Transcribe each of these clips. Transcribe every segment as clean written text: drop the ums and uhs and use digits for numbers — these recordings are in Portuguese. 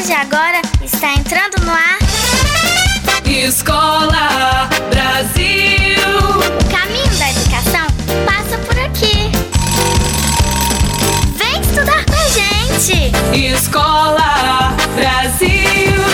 de agora está entrando no ar. Escola Brasil. O caminho da educação passa por aqui. Vem estudar com a gente. Escola Brasil.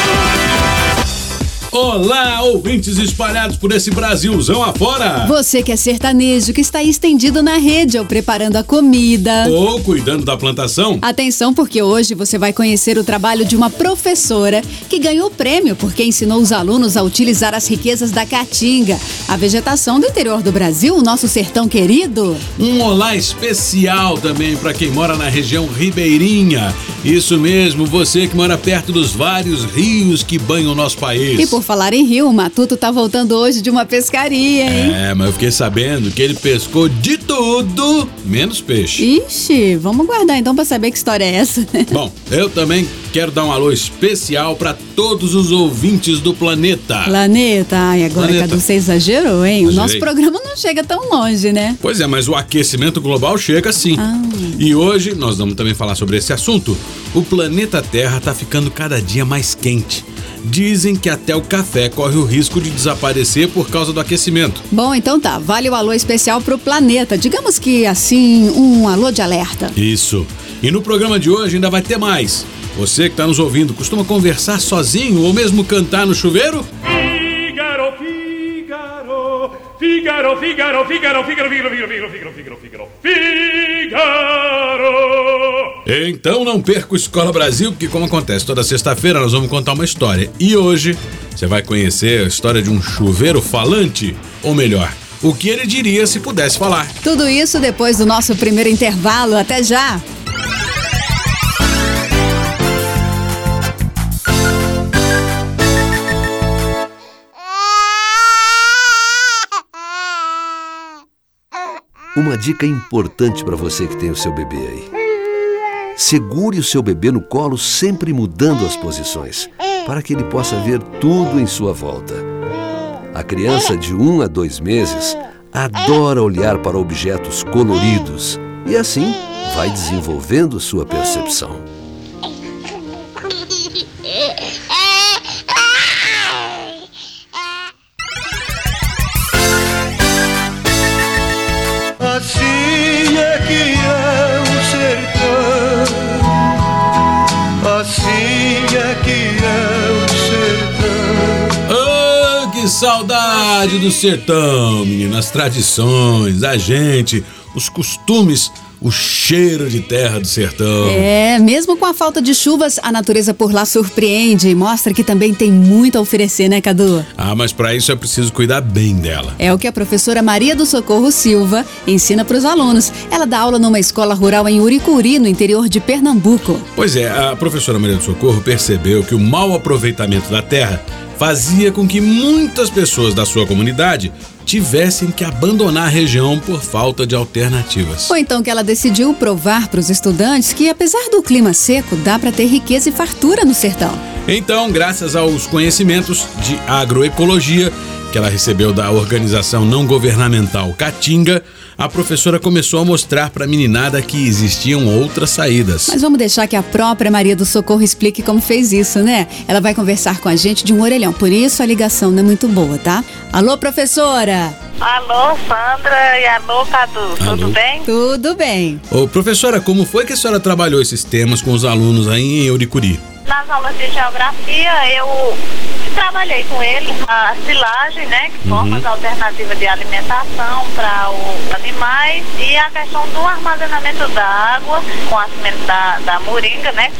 Olá, ouvintes espalhados por esse Brasilzão afora. Você que é sertanejo, que está estendido na rede ou preparando a comida ou cuidando da plantação. Atenção, porque hoje você vai conhecer o trabalho de uma professora que ganhou prêmio porque ensinou os alunos a utilizar as riquezas da caatinga, a vegetação do interior do Brasil, o nosso sertão querido. Um olá especial também para quem mora na região ribeirinha. Isso mesmo, você que mora perto dos vários rios que banham o nosso país. E por falar em rio, o Matuto tá voltando hoje de uma pescaria, hein? Mas eu fiquei sabendo que ele pescou de tudo, menos peixe. Ixi, vamos guardar então pra saber que história é essa. Bom, eu também quero dar um alô especial pra todos os ouvintes do planeta. Ai, agora, Cadu, você exagerou, hein? O nosso programa não chega tão longe, né? Pois é, mas o aquecimento global chega sim. E hoje nós vamos também falar sobre esse assunto. O planeta Terra tá ficando cada dia mais quente. Dizem que até o café corre o risco de desaparecer por causa do aquecimento. Bom, então tá. Vale o alô especial pro planeta. Digamos que, assim, um alô de alerta. Isso. E no programa de hoje ainda vai ter mais. Você que tá nos ouvindo, costuma conversar sozinho ou mesmo cantar no chuveiro? Figaro, Figaro, Figaro, Figaro, Figaro, Figaro, Figaro, Figaro, Figaro, Figaro, Figaro, Figaro. Então não perca o Escola Brasil, porque como acontece toda sexta-feira nós vamos contar uma história. E hoje você vai conhecer a história de um chuveiro falante, ou melhor, o que ele diria se pudesse falar. Tudo isso depois do nosso primeiro intervalo. Até já! Uma dica importante para você que tem o seu bebê aí. Segure o seu bebê no colo, sempre mudando as posições, para que ele possa ver tudo em sua volta. A criança de 1 a 2 meses adora olhar para objetos coloridos e assim vai desenvolvendo sua percepção. Assim é que é o sertão, assim é que é o sertão. Ah, que saudade do sertão, menina. As tradições, a gente, os costumes, o cheiro de terra do sertão. Mesmo com a falta de chuvas, a natureza por lá surpreende e mostra que também tem muito a oferecer, né, Cadu? Mas para isso é preciso cuidar bem dela. É o que a professora Maria do Socorro Silva ensina para os alunos. Ela dá aula numa escola rural em Uricuri, no interior de Pernambuco. Pois é, a professora Maria do Socorro percebeu que o mau aproveitamento da terra fazia com que muitas pessoas da sua comunidade tivessem que abandonar a região por falta de alternativas. Foi então que ela decidiu provar para os estudantes que, apesar do clima seco, dá para ter riqueza e fartura no sertão. Então, graças aos conhecimentos de agroecologia que ela recebeu da organização não governamental Caatinga, a professora começou a mostrar para a meninada que existiam outras saídas. Mas vamos deixar que a própria Maria do Socorro explique como fez isso, né? Ela vai conversar com a gente de um orelhão, por isso a ligação não é muito boa, tá? Alô, professora! Alô, Sandra e alô, Cadu. Alô. Tudo bem? Tudo bem. Ô, professora, como foi que a senhora trabalhou esses temas com os alunos aí em Uricuri? Nas aulas de geografia, eu trabalhei com eles a silagem, né, que formas alternativas de alimentação para os animais, e a questão do armazenamento da água com a semente da moringa, né,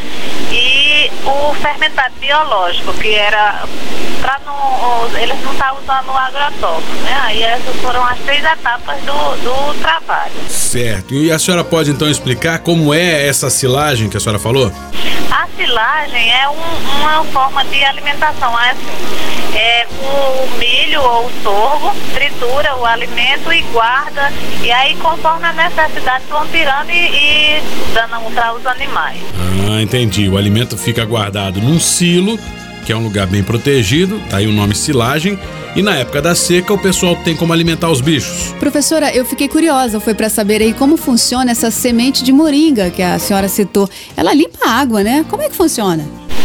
e o fermentado biológico, que era para eles não estar usando o agrotóxico, né, aí essas foram as 3 etapas do trabalho. Certo, e a senhora pode então explicar como é essa silagem que a senhora falou? A silagem é uma forma de alimentação, assim, com o milho ou o sorgo, tritura o alimento e guarda, e aí conforme a necessidade vão tirando e dando para os animais. Entendi, o alimento fica guardado num silo, que é um lugar bem protegido, tá aí o nome silagem, e na época da seca o pessoal tem como alimentar os bichos. Professora, eu fiquei curiosa, foi para saber aí como funciona essa semente de moringa que a senhora citou. Ela limpa a água, né? Como é que funciona?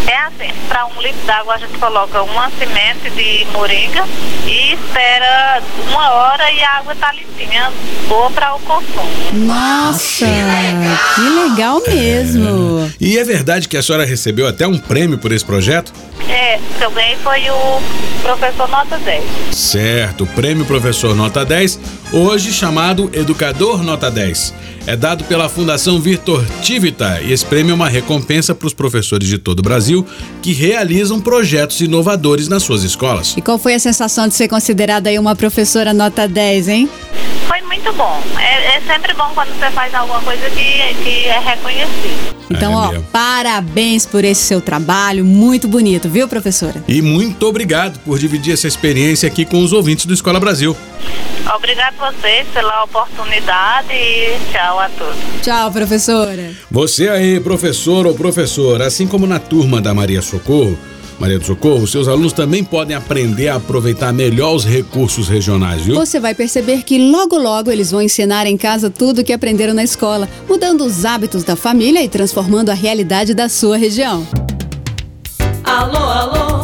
É assim, para 1 litro d'água a gente coloca uma semente de moringa e espera 1 hora e a água tá limpinha, boa para o consumo. Nossa, que legal mesmo. E é verdade que a senhora recebeu até um prêmio por esse projeto? É, que eu ganhei foi o Professor Nota 10. Certo, o Prêmio Professor Nota 10, hoje chamado Educador Nota 10. É dado pela Fundação Victor Tivita e esse prêmio é uma recompensa para os professores de todo o Brasil que realizam projetos inovadores nas suas escolas. E qual foi a sensação de ser considerada aí uma professora nota 10, hein? Foi muito bom. É sempre bom quando você faz alguma coisa que é reconhecido. Então, mesmo. Parabéns por esse seu trabalho, muito bonito, viu, professora? E muito obrigado por dividir essa experiência aqui com os ouvintes do Escola Brasil. Obrigado a vocês pela oportunidade e tchau a todos. Tchau, professora. Você aí, professor ou professora, assim como na turma da Maria do Socorro, seus alunos também podem aprender a aproveitar melhor os recursos regionais, viu? Você vai perceber que logo logo eles vão ensinar em casa tudo o que aprenderam na escola, mudando os hábitos da família e transformando a realidade da sua região. Alô, alô,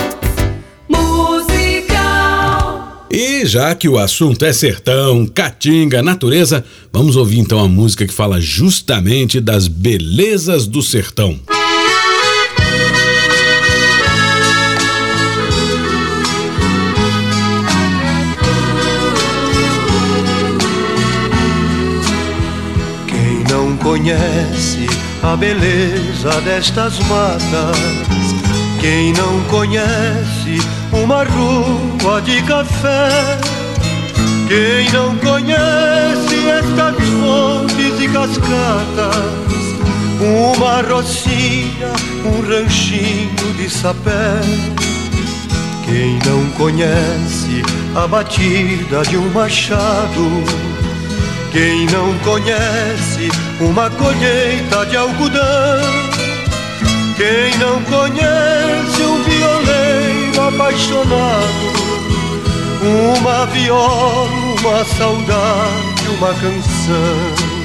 musical. E já que o assunto é sertão, caatinga, natureza, vamos ouvir então a música que fala justamente das belezas do sertão. Conhece a beleza destas matas, quem não conhece uma rua de café, quem não conhece estas fontes e cascatas, uma rocinha, um ranchinho de sapé, quem não conhece a batida de um machado, quem não conhece uma colheita de algodão, quem não conhece um violeiro apaixonado, uma viola, uma saudade, uma canção.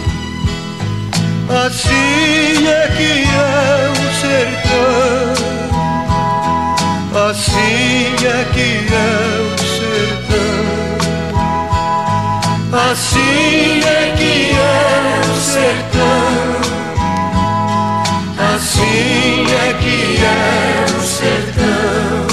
Assim é que é o sertão, assim é que é o sertão. Assim é que é o sertão, assim é que é o sertão.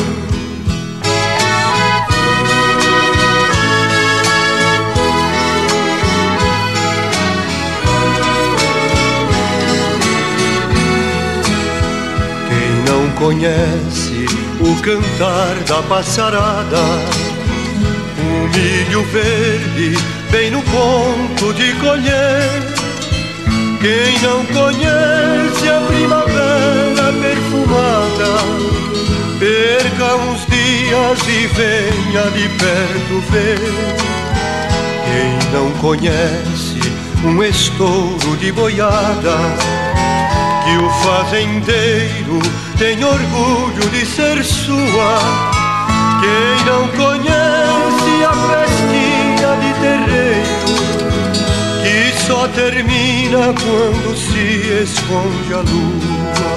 Quem não conhece o cantar da passarada, um milho verde bem no ponto de colher, quem não conhece a primavera perfumada, perca uns dias e venha de perto ver. Quem não conhece um estouro de boiada, que o fazendeiro tem orgulho de ser sua, quem não conhece a festinha de terreiro, que só termina quando se esconde a lua.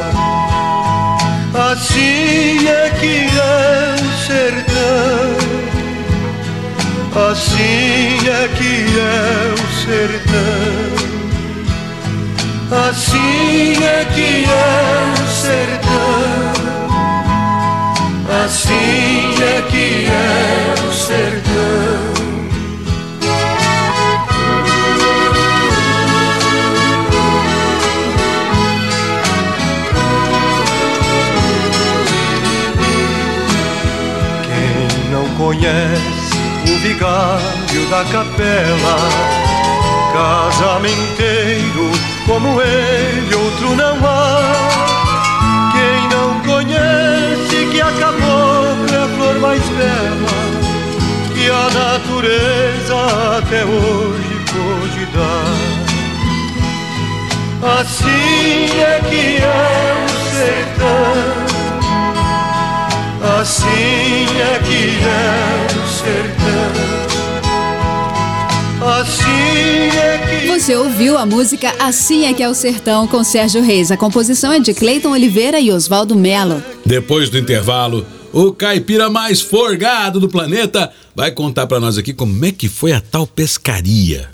Assim é que é o sertão, assim é que é o sertão, assim é que é o sertão. Assim é que é o sertão. Quem não conhece o vigário da capela, casamenteiro como ele outro não há. Quem não conhece que a cabocla é a flor mais bela que a natureza até hoje pôde dar. Assim é que é o sertão, assim é que é o sertão, assim é que... Você ouviu a música Assim é que é o Sertão com Sérgio Reis. A composição é de Cleiton Oliveira e Oswaldo Mello. Depois do intervalo, o caipira mais forgado do planeta vai contar pra nós aqui como é que foi a tal pescaria.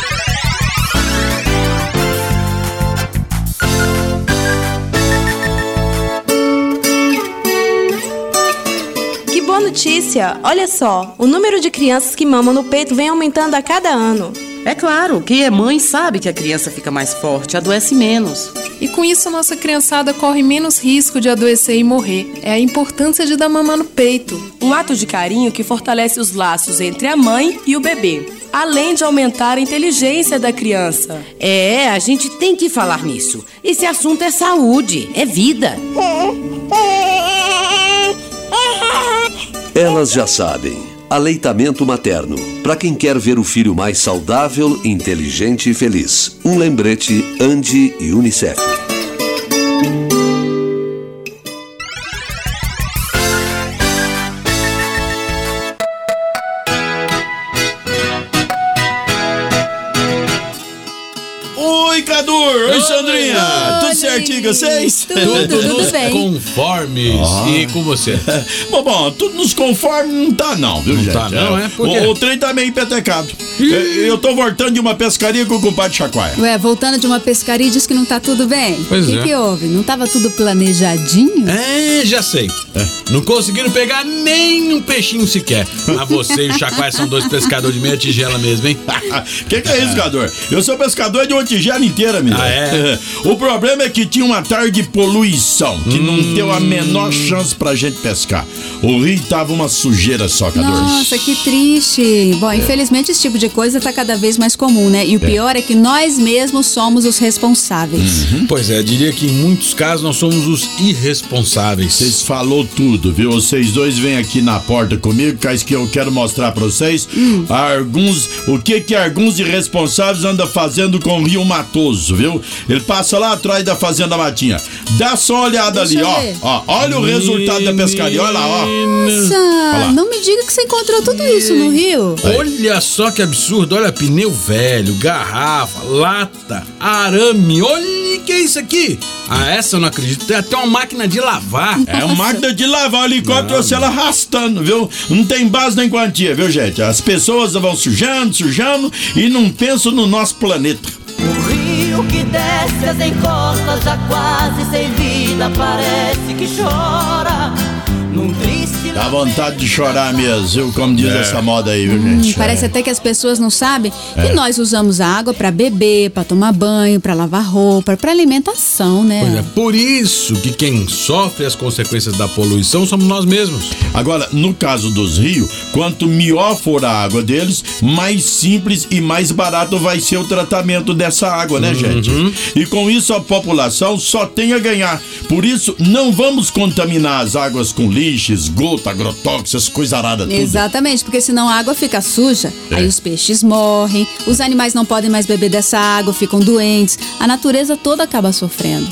Que boa notícia! Olha só, o número de crianças que mamam no peito vem aumentando a cada ano. É claro, quem é mãe sabe que a criança fica mais forte, adoece menos. E com isso a nossa criançada corre menos risco de adoecer e morrer. É a importância de dar mamar no peito. Um ato de carinho que fortalece os laços entre a mãe e o bebê, além de aumentar a inteligência da criança. É, a gente tem que falar nisso. Esse assunto é saúde, é vida. Elas já sabem. Aleitamento materno. Para quem quer ver o filho mais saudável, inteligente e feliz. Um lembrete Andi e Unicef. Oi, Cadu! Oi, Sandrinha! Tudo certinho com vocês? Tudo bem. Conformes. E com você? Bom, tudo nos conforme não tá não, viu, gente? Não tá não, é? Por quê? O trem tá meio empetecado. Eu tô voltando de uma pescaria com o compadre Chacoalha. Ué, voltando de uma pescaria e diz que não tá tudo bem. Pois O é. que houve? Não tava tudo planejadinho? Já sei. Não conseguiram pegar nem um peixinho sequer. Mas você e o Chacoalha são dois pescadores de meia tigela mesmo, hein? Que é isso, Cador? Eu sou pescador de uma tigela inteira, menino. O problema é que tinha uma tarde de poluição, que não deu a menor chance pra gente pescar. O rio tava uma sujeira só, Cador. Nossa, que triste. Bom, infelizmente esse tipo de coisa tá cada vez mais comum, né? E o pior é que nós mesmos somos os responsáveis. Pois é, diria que em muitos casos nós somos os irresponsáveis. Vocês falou tudo, viu? Vocês dois vêm aqui na porta comigo, que eu quero mostrar pra vocês o que alguns irresponsáveis andam fazendo com o Rio Matoso, viu? Ele passa lá atrás da Fazenda Matinha. Dá só uma olhada ali, ó. Olha o resultado da pescaria, olha lá, ó. Nossa, não me diga que você encontrou tudo isso no rio. Olha só que absurdo, olha pneu velho, garrafa, lata, arame, olha que é isso aqui. Essa eu não acredito, tem até uma máquina de lavar. É uma máquina de lavar, o helicóptero trouxe ela arrastando, viu? Não tem base nem quantia, viu, gente? As pessoas vão sujando e não pensam no nosso planeta. O rio que desce as encostas já quase sem vida, parece que chora num triste... Dá vontade de chorar mesmo, viu? Como diz essa moda aí, viu, gente? Parece até que as pessoas não sabem que nós usamos a água pra beber, pra tomar banho, pra lavar roupa, pra alimentação, né? Pois é, por isso que quem sofre as consequências da poluição somos nós mesmos. Agora, no caso dos rios, quanto melhor for a água deles, mais simples e mais barato vai ser o tratamento dessa água, né, gente? E com isso a população só tem a ganhar. Por isso, não vamos contaminar as águas com lixo, esgoto, agrotóxicos, coisa arada, tudo. Exatamente, porque senão a água fica suja, aí os peixes morrem, os animais não podem mais beber dessa água, ficam doentes, a natureza toda acaba sofrendo.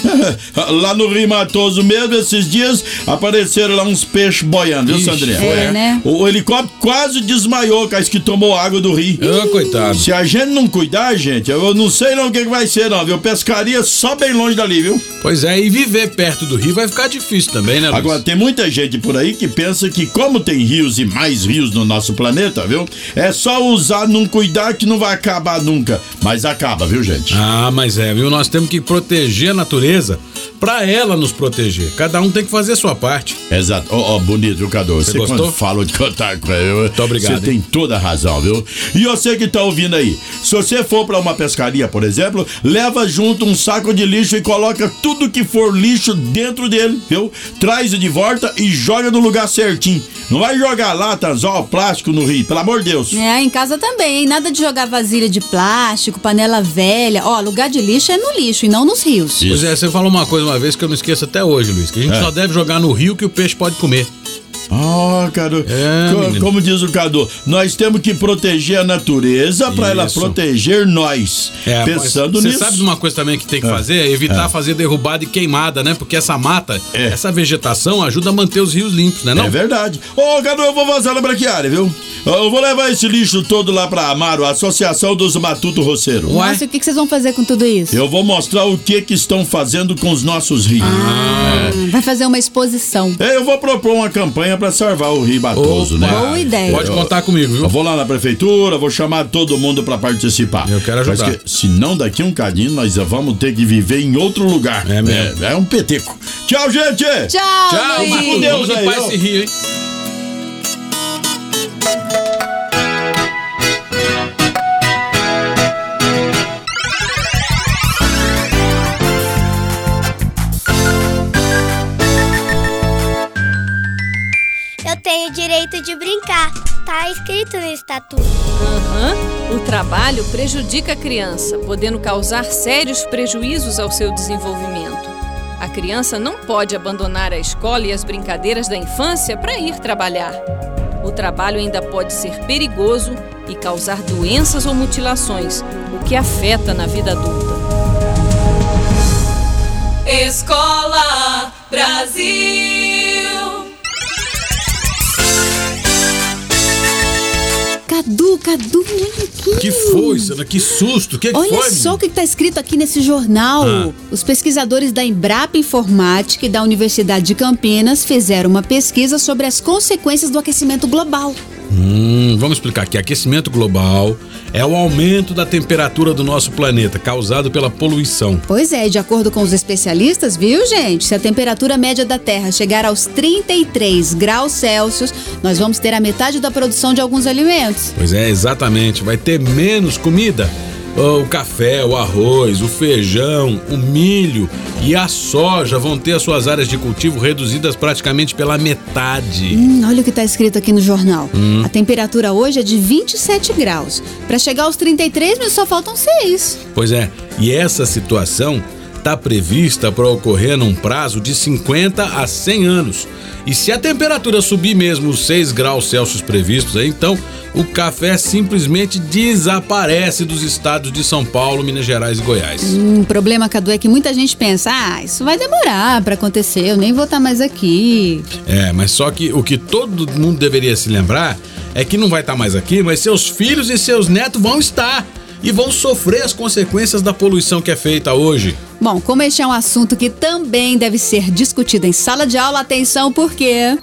Lá no Rio Matoso mesmo, esses dias, apareceram lá uns peixes boiando, viu, Sandrinha? Né? O helicóptero quase desmaiou, cais que tomou água do rio. Coitado. Se a gente não cuidar, gente, eu não sei não o que vai ser não, viu? Pescaria só bem longe dali, viu? Pois é, e viver perto do rio vai ficar difícil também, né, Luiz? Agora, tem muita gente por aí que pensa que como tem rios e mais rios no nosso planeta, viu? É só usar, não cuidar que não vai acabar nunca. Mas acaba, viu, gente? Mas viu? Nós temos que proteger a natureza pra ela nos proteger. Cada um tem que fazer a sua parte. Exato. Bonito, viu, Cadu? Você gostou? Quando fala de contar com ele, muito obrigado. Você tem toda a razão, viu? E você que tá ouvindo aí, se você for pra uma pescaria, por exemplo, leva junto um saco de lixo e coloca tudo que for lixo dentro dele, viu? Traz de volta e joga no lugar certinho. Não vai jogar lata, anzol, plástico no rio, pelo amor de Deus. Em casa também, hein? Nada de jogar vasilha de plástico, panela velha. Lugar de lixo é no lixo e não nos rios. Pois é, você falou uma coisa uma vez que eu não esqueço até hoje, Luiz, que a gente só deve jogar no rio que o peixe pode comer. Cadu, como diz o Cadu, nós temos que proteger a natureza para ela proteger nós. Pensando nisso. Você sabe de uma coisa também que tem que fazer? É evitar fazer derrubada e queimada, né? Porque essa mata, essa vegetação ajuda a manter os rios limpos, né? Não? É verdade. Cadu, eu vou vazar na braquiária, viu? Eu vou levar esse lixo todo lá pra Amaro, a Associação dos Matuto Roceiro. Nossa, o que vocês vão fazer com tudo isso? Eu vou mostrar o que estão fazendo com os nossos rios. Vai fazer uma exposição. Eu vou propor uma campanha pra salvar o Rio Matoso, né? Boa ideia. Pode contar comigo, viu? Eu vou lá na prefeitura, vou chamar todo mundo pra participar. Eu quero ajudar. Mas senão daqui um cadinho nós vamos ter que viver em outro lugar. É mesmo. É um peteco. Tchau, gente! Tchau, Matuto. Deus Vamos limpar esse rio, hein? Eu tenho direito de brincar. Tá escrito no estatuto. O trabalho prejudica a criança, podendo causar sérios prejuízos ao seu desenvolvimento. A criança não pode abandonar a escola e as brincadeiras da infância para ir trabalhar. O trabalho ainda pode ser perigoso e causar doenças ou mutilações, o que afeta na vida adulta. Escola Brasil. Cadu, olha aqui. Que foi, Sandra? Que susto. Que olha foi, só o que está escrito aqui nesse jornal. Os pesquisadores da Embrapa Informática e da Universidade de Campinas fizeram uma pesquisa sobre as consequências do aquecimento global. Vamos explicar aqui. Aquecimento global é o aumento da temperatura do nosso planeta, causado pela poluição. Pois é, de acordo com os especialistas, viu, gente? Se a temperatura média da Terra chegar aos 33 graus Celsius, nós vamos ter a metade da produção de alguns alimentos. Pois é, exatamente. Vai ter menos comida. O café, o arroz, o feijão, o milho e a soja vão ter as suas áreas de cultivo reduzidas praticamente pela metade. Olha o que está escrito aqui no jornal. A temperatura hoje é de 27 graus. Para chegar aos 33, mas só faltam 6. Pois é, e essa situação está prevista para ocorrer num prazo de 50 a 100 anos. E se a temperatura subir mesmo os 6 graus Celsius previstos, então o café simplesmente desaparece dos estados de São Paulo, Minas Gerais e Goiás. O problema, Cadu, é que muita gente pensa, isso vai demorar para acontecer, eu nem vou estar mais aqui. Mas só que o que todo mundo deveria se lembrar é que não vai estar mais aqui, mas seus filhos e seus netos vão estar. E vão sofrer as consequências da poluição que é feita hoje. Bom, como este é um assunto que também deve ser discutido em sala de aula, atenção, porque...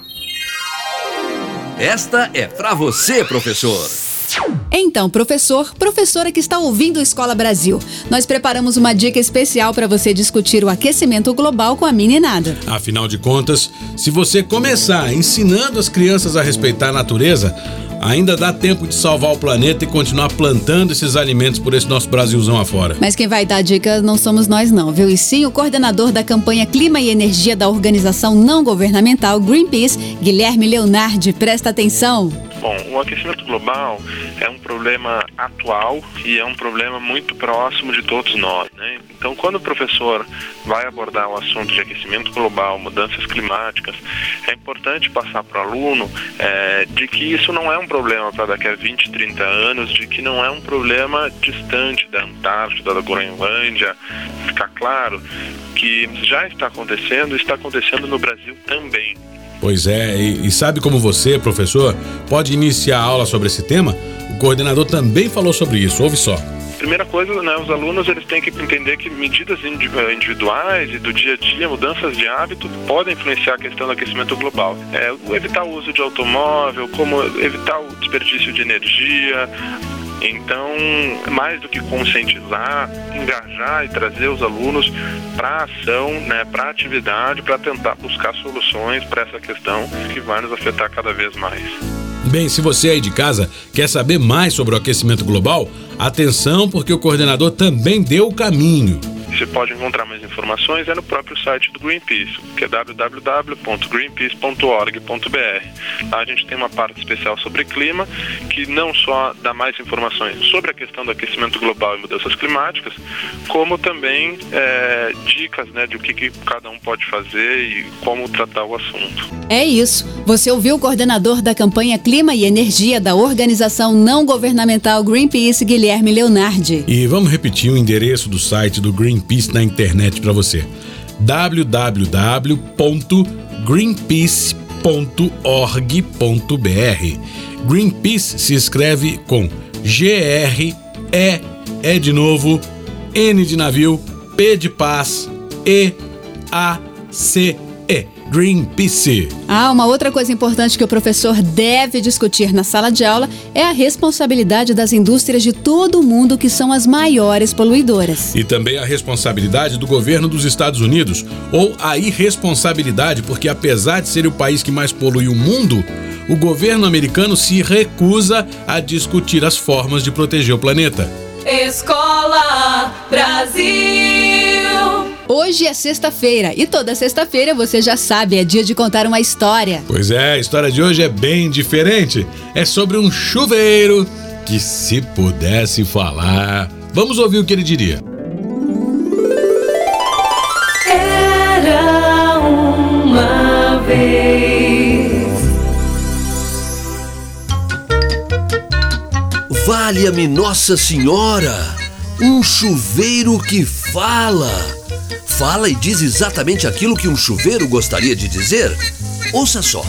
Esta é pra você, professor. Então, professora que está ouvindo a Escola Brasil, nós preparamos uma dica especial para você discutir o aquecimento global com a meninada. Afinal de contas, se você começar ensinando as crianças a respeitar a natureza, ainda dá tempo de salvar o planeta e continuar plantando esses alimentos por esse nosso Brasilzão afora. Mas quem vai dar dica não somos nós não, viu? E sim o coordenador da campanha Clima e Energia da organização não governamental Greenpeace, Guilherme Leonardi. Presta atenção. Bom, o aquecimento global é um problema atual e é um problema muito próximo de todos nós, né? Então, quando o professor vai abordar o assunto de aquecimento global, mudanças climáticas, é importante passar para o aluno de que isso não é um problema para daqui a 20, 30 anos, de que não é um problema distante da Antártida, da Groenlândia. Fica claro que já está acontecendo no Brasil também. Pois é, e sabe como você, professor, pode iniciar a aula sobre esse tema? O coordenador também falou sobre isso, ouve só. Primeira coisa, né, os alunos eles têm que entender que medidas individuais e do dia a dia, mudanças de hábito, podem influenciar a questão do aquecimento global. Evitar o uso de automóvel, como evitar o desperdício de energia. Então, mais do que conscientizar, engajar e trazer os alunos para a ação, né, para a atividade, para tentar buscar soluções para essa questão que vai nos afetar cada vez mais. Bem, se você aí de casa quer saber mais sobre o aquecimento global, atenção, porque o coordenador também deu o caminho. E você pode encontrar mais informações no próprio site do Greenpeace, que é www.greenpeace.org.br. Lá a gente tem uma parte especial sobre clima, que não só dá mais informações sobre a questão do aquecimento global e mudanças climáticas, como também dicas, né, de o que cada um pode fazer e como tratar o assunto. É isso. Você ouviu o coordenador da campanha Clima e Energia da organização não governamental Greenpeace, Guilherme Leonardi. E vamos repetir o endereço do site do Greenpeace na internet para você. www.greenpeace.org.br. Greenpeace se escreve com G-R-E, E de novo, N de navio, P de paz, E-A-C-E. Greenpeace. Uma outra coisa importante que o professor deve discutir na sala de aula é a responsabilidade das indústrias de todo o mundo, que são as maiores poluidoras. E também a responsabilidade do governo dos Estados Unidos, ou a irresponsabilidade, porque apesar de ser o país que mais polui o mundo, o governo americano se recusa a discutir as formas de proteger o planeta. Escola Brasil. Hoje é sexta-feira e toda sexta-feira, você já sabe, é dia de contar uma história. Pois é, a história de hoje é bem diferente. É sobre um chuveiro que, se pudesse falar... Vamos ouvir o que ele diria. Era uma vez. Valha-me Nossa Senhora! Um chuveiro que fala! Fala e diz exatamente aquilo que um chuveiro gostaria de dizer? Ouça só.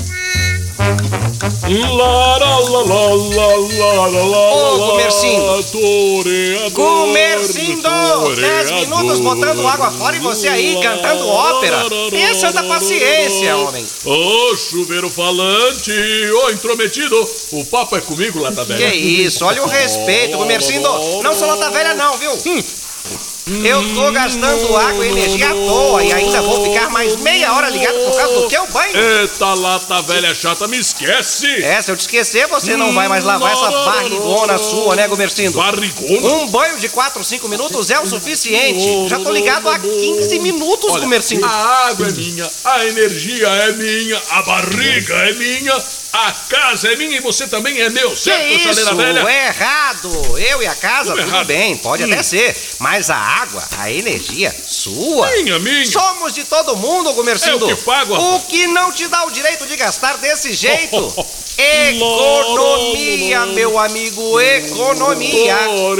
Ô, Gumercindo! Gumercindo! 10 minutos botando água fora e você aí cantando ópera. Tenha santa paciência, homem. Ô, chuveiro falante! Ô, intrometido! O papo é comigo, Lata Velha. Que isso, olha o respeito, Gumercindo. Não sou Lata Velha não, viu? Eu tô gastando água e energia à toa e ainda vou ficar mais meia hora ligado por causa do teu banho. Eita, Lata Velha chata, me esquece! Se eu te esquecer, você não vai mais lavar essa barrigona sua, né, Gumercindo? Barrigona? Um banho de 4, 5 minutos é o suficiente. Já tô ligado há 15 minutos, Gumercindo. A água é minha, a energia é minha, a barriga é minha, a casa é minha e você também é meu, certo, chaleira velha? É errado. Eu e a casa, tudo bem, pode até ser. Mas a água, a energia, sua. Minha. Somos de todo mundo, Gumercindo. É o que pago, o que não te dá o direito de gastar desse jeito? Economia, meu amigo, economia.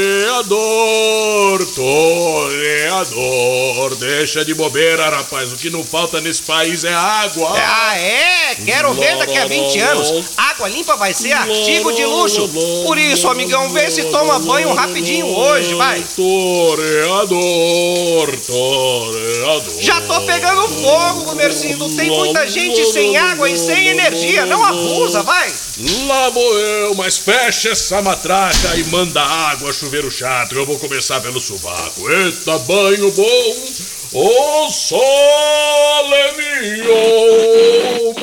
Toreador, deixa de bobeira, rapaz. O que não falta nesse país é água. Quero ver daqui a 20 anos. Água limpa vai ser artigo de luxo. Por isso, amigão, vê se toma banho rapidinho hoje, vai. Toreador. Já tô pegando fogo, Gumercindo. Tem muita gente sem água e sem energia. Não abusa, vai. Lá vou eu, mas fecha essa matraca e manda água, chuveiro chato. Eu vou começar pelo sovaco. Eita, banho bom. O sol é meu.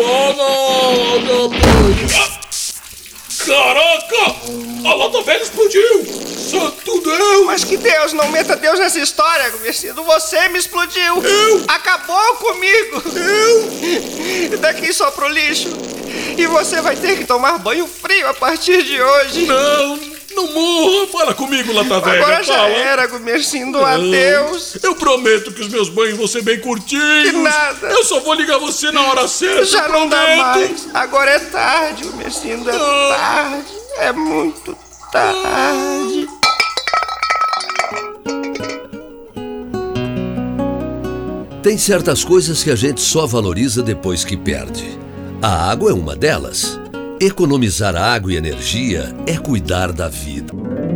Caraca! A Lata Velha explodiu! Santo Deus! Mas que Deus, não meta Deus nessa história, Gumercindo. Você me explodiu! Eu? Acabou comigo! Eu? Daqui só pro lixo. E você vai ter que tomar banho frio a partir de hoje. Não morra! Fala comigo, Lata Velha. Agora já era, Gumercindo. Adeus. Eu prometo que os meus banhos vão ser bem curtinhos. Que nada. Eu só vou ligar você na hora certa. Já não dá mais. Agora é tarde, Gumercindo. É tarde. É muito tarde. Tem certas coisas que a gente só valoriza depois que perde. A água é uma delas. Economizar água e energia é cuidar da vida.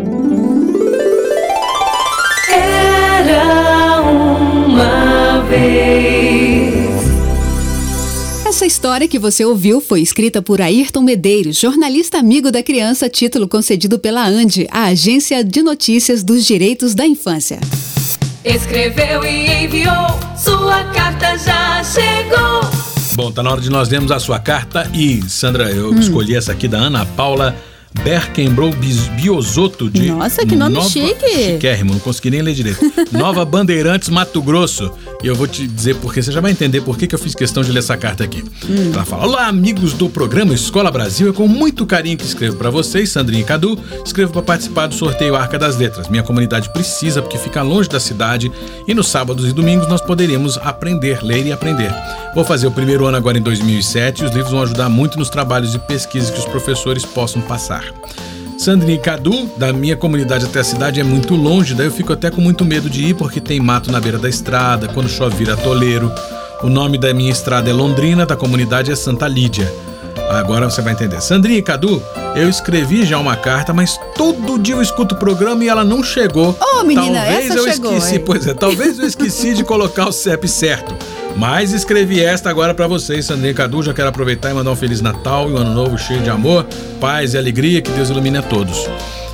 Era uma vez. Essa história que você ouviu foi escrita por Ayrton Medeiros, jornalista amigo da criança, título concedido pela ANDI, a Agência de Notícias dos Direitos da Infância. Escreveu e enviou, sua carta já chegou. Bom, tá na hora de nós lermos a sua carta e, Sandra, eu escolhi essa aqui da Ana Paula Berkenbrough Biosotto de... Nossa, que nome chique! Chiquérrimo, não consegui nem ler direito. Nova Bandeirantes, Mato Grosso. E eu vou te dizer porque, você já vai entender por que eu fiz questão de ler essa carta aqui. Ela fala: olá, amigos do programa Escola Brasil, é com muito carinho que escrevo pra vocês, Sandrinha e Cadu. Escrevo pra participar do sorteio Arca das Letras. Minha comunidade precisa, porque fica longe da cidade, e nos sábados e domingos nós poderíamos aprender, ler e aprender. Vou fazer o primeiro ano agora em 2007 e os livros vão ajudar muito nos trabalhos de pesquisa que os professores possam passar. Sandrinha e Cadu, da minha comunidade até a cidade é muito longe, daí eu fico até com muito medo de ir, porque tem mato na beira da estrada, quando chove vira toleiro. O nome da minha estrada é Londrina, da comunidade é Santa Lídia. Agora você vai entender. Sandrinha e Cadu, eu escrevi já uma carta, mas todo dia eu escuto o programa e ela não chegou. Ô, menina, talvez essa eu chegou, esqueci, hein? pois é, talvez eu esqueci de colocar o CEP certo. Mas escrevi esta agora pra vocês, Sandrinha e Cadu. Já quero aproveitar e mandar um Feliz Natal e um Ano Novo cheio de amor, paz e alegria, que Deus ilumine a todos.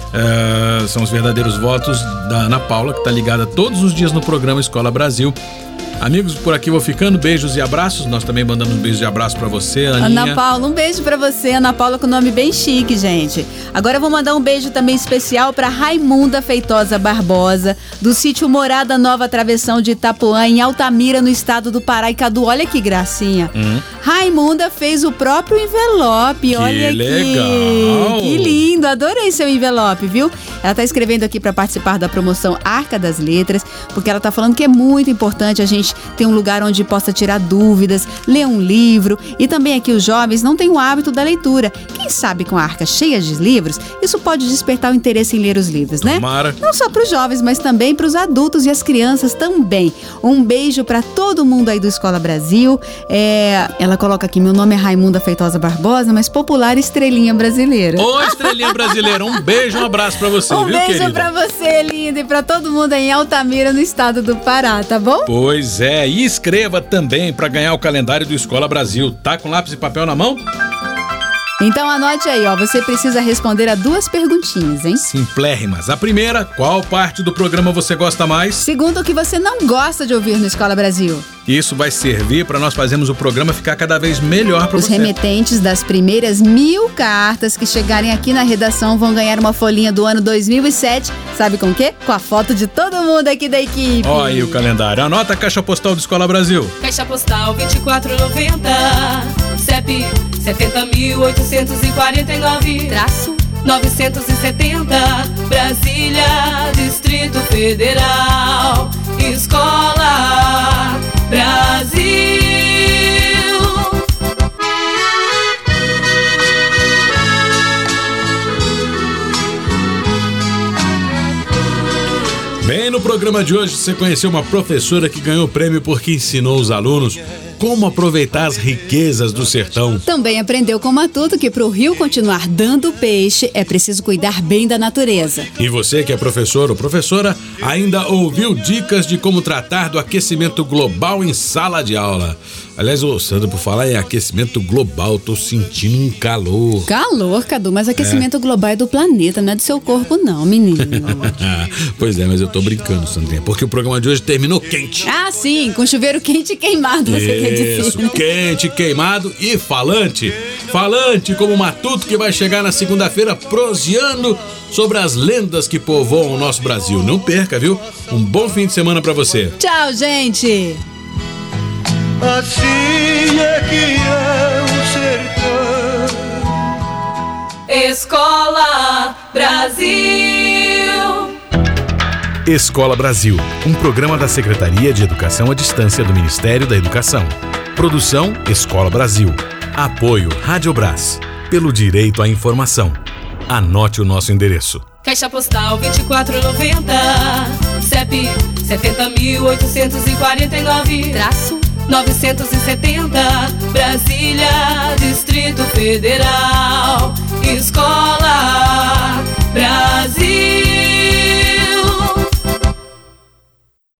São os verdadeiros votos da Ana Paula, que tá ligada todos os dias no programa Escola Brasil. Amigos, por aqui vou ficando, beijos e abraços. Nós também mandamos beijos e abraços pra você, Aninha. Ana Paula, um beijo pra você, Ana Paula, com nome bem chique, gente. Agora eu vou mandar um beijo também especial pra Raimunda Feitosa Barbosa, do sítio Morada Nova, Travessão de Itapuã, em Altamira, no estado do Pará. E Cadu, olha que gracinha. Raimunda fez o próprio envelope, olha legal. Que lindo, adorei seu envelope, viu? Ela tá escrevendo aqui pra participar da promoção Arca das Letras, porque ela tá falando que é muito importante a gente ter um lugar onde possa tirar dúvidas, ler um livro, e também aqui os jovens não têm o hábito da leitura. Quem sabe com a arca cheia de livros, isso pode despertar o interesse em ler os livros, né? Tomara. Não só para os jovens, mas também para os adultos e as crianças também. Um beijo para todo mundo aí do Escola Brasil. Ela coloca aqui: meu nome é Raimunda Feitosa Barbosa, mas popular Estrelinha Brasileira. Ô, Estrelinha Brasileira, um beijo, um abraço pra você, Um viu, beijo querida? pra você, linda, e pra todo mundo aí em Altamira, no estado do Pará, tá bom? Pois é, e escreva também para ganhar o calendário do Escola Brasil. Tá com lápis e papel na mão? Então anote aí, ó, você precisa responder a 2 perguntinhas, hein? Simplérrimas. A primeira: qual parte do programa você gosta mais? Segundo, o que você não gosta de ouvir no Escola Brasil. Isso vai servir para nós fazermos o programa ficar cada vez melhor para Os você. remetentes das primeiras 1000 cartas que chegarem aqui na redação vão ganhar uma folhinha do ano 2007. Sabe com o quê? Com a foto de todo mundo aqui da equipe. Ó aí o calendário. Anota a caixa postal do Escola Brasil. Caixa postal 2490, CEP 70.849, traço 970, Brasília, Distrito Federal. Escola Brasil. Bem, no programa de hoje você conheceu uma professora que ganhou prêmio porque ensinou os alunos como aproveitar as riquezas do sertão. Também aprendeu com o Matuto que para o rio continuar dando peixe é preciso cuidar bem da natureza. E você que é professor ou professora ainda ouviu dicas de como tratar do aquecimento global em sala de aula. Aliás, ô Sandra, por falar em aquecimento global, tô sentindo um calor. Calor, Cadu, mas aquecimento global é do planeta, não é do seu corpo não, menino. Pois é, mas eu tô brincando, Sandrinha, porque o programa de hoje terminou quente. Ah, sim, com chuveiro quente e queimado, você quer dizer. Isso, quente, queimado e falante. Falante como o Matuto, que vai chegar na segunda-feira proseando sobre as lendas que povoam o nosso Brasil. Não perca, viu? Um bom fim de semana pra você. Tchau, gente! Assim é que é o sertão. Escola Brasil. Escola Brasil, um programa da Secretaria de Educação à Distância do Ministério da Educação. Produção Escola Brasil. Apoio Rádio Brás. Pelo direito à informação. Anote o nosso endereço. Caixa postal 2490, CEP 70.849, traço 970, Brasília, Distrito Federal. Escola